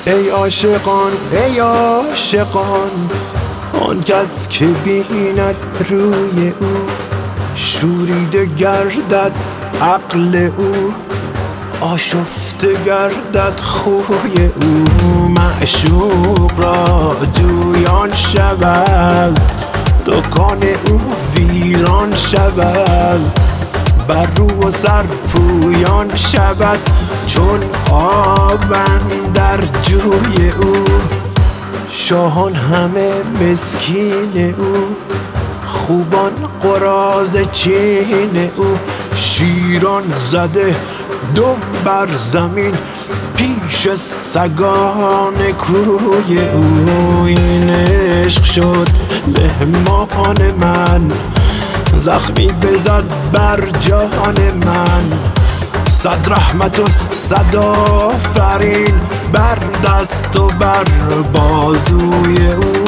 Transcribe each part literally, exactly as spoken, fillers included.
ای عاشقان ای عاشقان، آن کس که بیند روی او شوریده گردد عقل او، آشفته گردد خوی او. معشوق را جویان شود، دکان او ویران شود، بر رو و سر پویان شود چون آب اندر جوی او. شاهان همه مسکین او، خوبان قراضه چین او، شیران زده دم بر زمین پیش سگان کوی او. این عشق شد مهمان من، زخمی بزد بر جان من، صد رحمت و صد آفرین بر دست و بر بازوی او.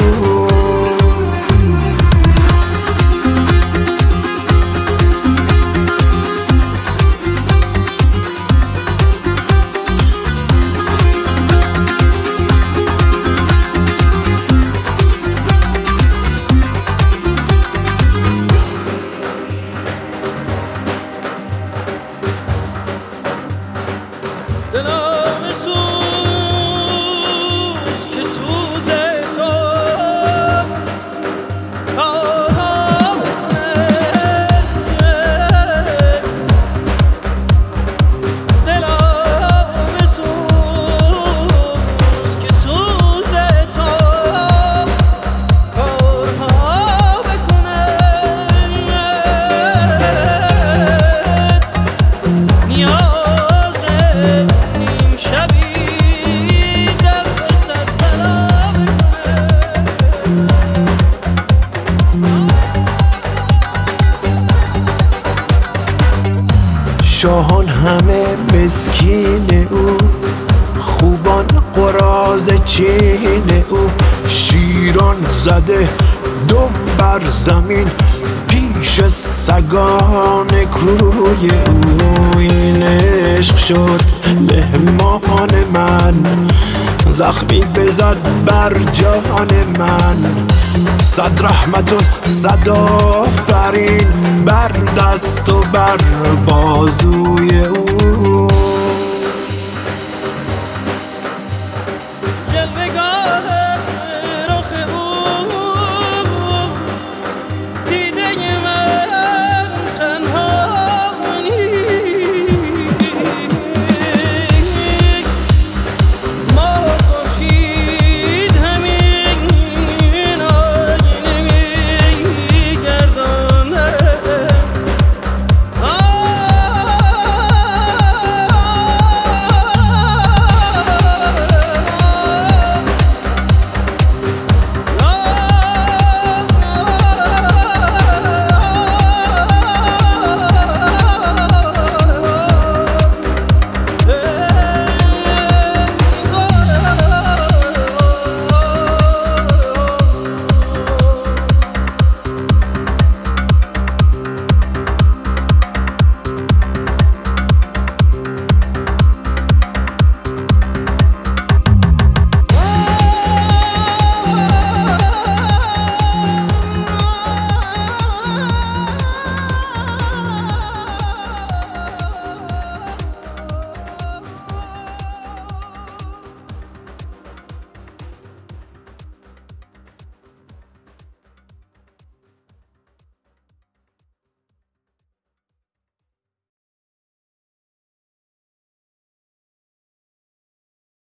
دلم سوز که سوز تو کامله، دلم سوز که سوز تو کارها بکنه، نیاز شاهان همه مسکین او، خوبان قراضه چین او، شیران زده دم بر زمین پیش سگان کوی او. این عشق شد مهمان من، زخمی بزد بر جان من، صد رحمت و صد آفرین بر دست و بر بازوی او.